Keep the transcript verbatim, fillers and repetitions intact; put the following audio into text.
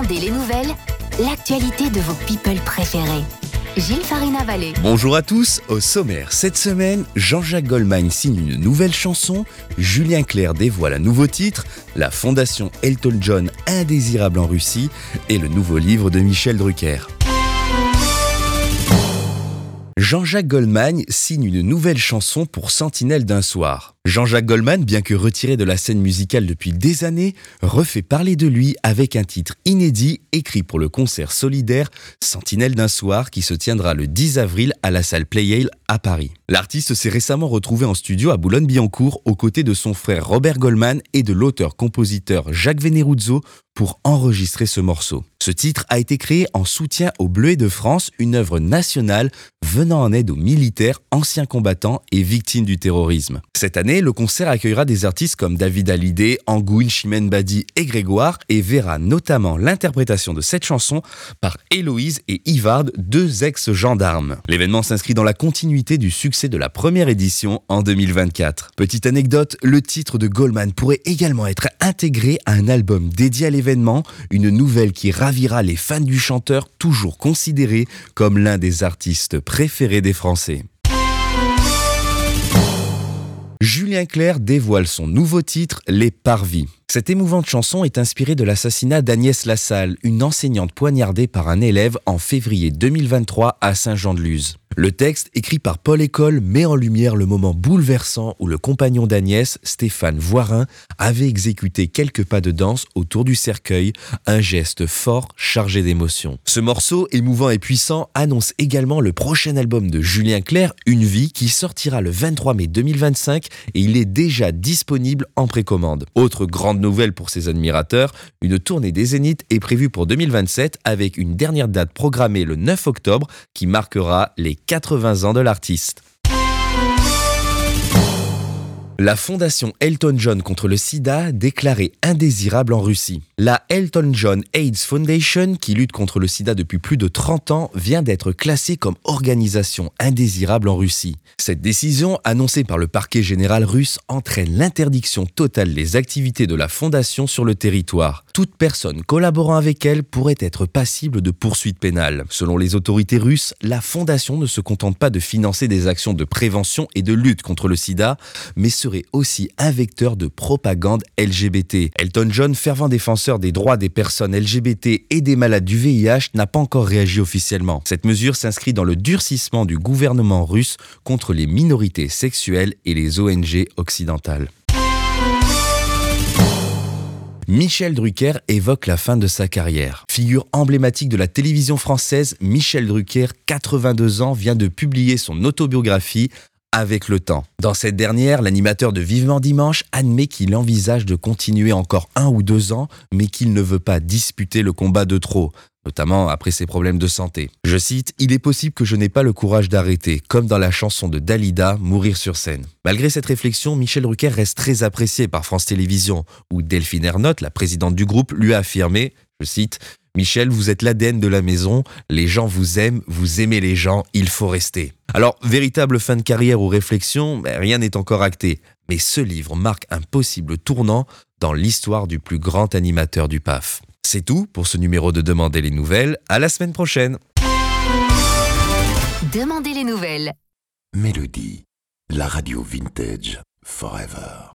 Demandez les nouvelles, l'actualité de vos people préférés. Gilles Farina-Vallée. Bonjour à tous, au sommaire cette semaine, Jean-Jacques Goldman signe une nouvelle chanson, Julien Clerc dévoile un nouveau titre, la fondation Elton John indésirable en Russie et le nouveau livre de Michel Drucker. Jean-Jacques Goldman signe une nouvelle chanson pour Sentinelle d'un soir. Jean-Jacques Goldman, bien que retiré de la scène musicale depuis des années, refait parler de lui avec un titre inédit écrit pour le concert solidaire Sentinelle d'un soir qui se tiendra le dix avril à la salle Pleyel à Paris. L'artiste s'est récemment retrouvé en studio à Boulogne-Billancourt aux côtés de son frère Robert Goldman et de l'auteur-compositeur Jacques Veneruzzo pour enregistrer ce morceau. Ce titre a été créé en soutien aux Bleuets de France, une œuvre nationale venant en aide aux militaires, anciens combattants et victimes du terrorisme. Cette année, le concert accueillera des artistes comme David Hallyday, Angoune, Chimène Badi et Grégoire et verra notamment l'interprétation de cette chanson par Héloïse et Yvard, deux ex-gendarmes. L'événement s'inscrit dans la continuité du succès de la première édition en deux mille vingt-quatre. Petite anecdote, le titre de Goldman pourrait également être intégré à un album dédié à l'événement, une nouvelle qui ravira les fans du chanteur, toujours considéré comme l'un des artistes préférés des Français. Julien Clerc dévoile son nouveau titre, Les Parvis. Cette émouvante chanson est inspirée de l'assassinat d'Agnès Lassalle, une enseignante poignardée par un élève en février deux mille vingt-trois à Saint-Jean-de-Luz. Le texte, écrit par Paul École, met en lumière le moment bouleversant où le compagnon d'Agnès, Stéphane Voirin, avait exécuté quelques pas de danse autour du cercueil, un geste fort chargé d'émotion. Ce morceau, émouvant et puissant, annonce également le prochain album de Julien Clerc, Une vie, qui sortira le vingt-trois mai deux mille vingt-cinq et il est déjà disponible en précommande. Autre grande nouvelle pour ses admirateurs, une tournée des Zéniths est prévue pour deux mille vingt-sept avec une dernière date programmée le neuf octobre qui marquera les quatre-vingts ans de l'artiste. La fondation Elton John contre le sida déclarée indésirable en Russie. La Elton John AIDS Foundation, qui lutte contre le sida depuis plus de trente ans, vient d'être classée comme organisation indésirable en Russie. Cette décision, annoncée par le parquet général russe, entraîne l'interdiction totale des activités de la fondation sur le territoire. Toute personne collaborant avec elle pourrait être passible de poursuites pénales. Selon les autorités russes, la fondation ne se contente pas de financer des actions de prévention et de lutte contre le sida, mais serait aussi un vecteur de propagande L G B T. Elton John, fervent défenseur des droits des personnes L G B T et des malades du V I H, n'a pas encore réagi officiellement. Cette mesure s'inscrit dans le durcissement du gouvernement russe contre les minorités sexuelles et les O N G occidentales. Michel Drucker évoque la fin de sa carrière. Figure emblématique de la télévision française, Michel Drucker, quatre-vingt-deux ans, vient de publier son autobiographie Avec le temps. Dans cette dernière, l'animateur de Vivement Dimanche admet qu'il envisage de continuer encore un ou deux ans, mais qu'il ne veut pas disputer le combat de trop, notamment après ses problèmes de santé. Je cite « Il est possible que je n'ai pas le courage d'arrêter, comme dans la chanson de Dalida, Mourir sur scène ». Malgré cette réflexion, Michel Drucker reste très apprécié par France Télévisions, où Delphine Ernotte, la présidente du groupe, lui a affirmé, je cite « Michel, vous êtes l'A D N de la maison, les gens vous aiment, vous aimez les gens, il faut rester ». Alors, véritable fin de carrière ou réflexion, ben, rien n'est encore acté. Mais ce livre marque un possible tournant dans l'histoire du plus grand animateur du P A F. C'est tout pour ce numéro de Demandez les nouvelles. À la semaine prochaine. Demandez les nouvelles. Mélodie, la radio vintage forever.